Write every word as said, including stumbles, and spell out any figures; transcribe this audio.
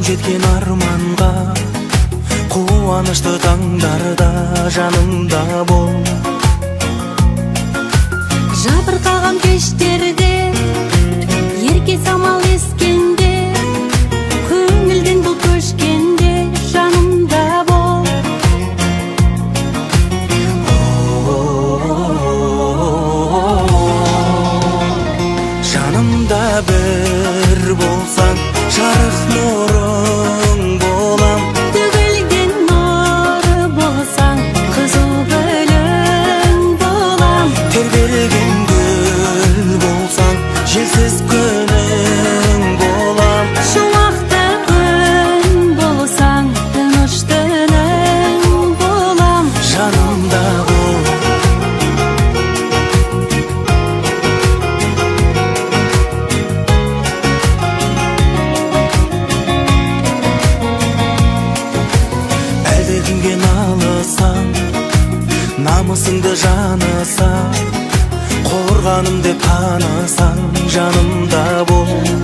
жеткен арманға, қуанышты таңдарда жанымда бол. Жабырқаған кештерде, ерке самал ескенде, көңілден бұл көшкенде жанымда бол. Жанымда бір болсаң, жарық нұрың болам. Төгілген нұры болсаң, қызыл гүлің болам. Тербелген гүл болсаң, желсіз күнің болам. Шуақты күн болсаң, тыныш түнің болам. Жанымда бол. Әлде кімге налысаң, намысыңды жанысаң, қорғаным деп танысаң, жанымда бол.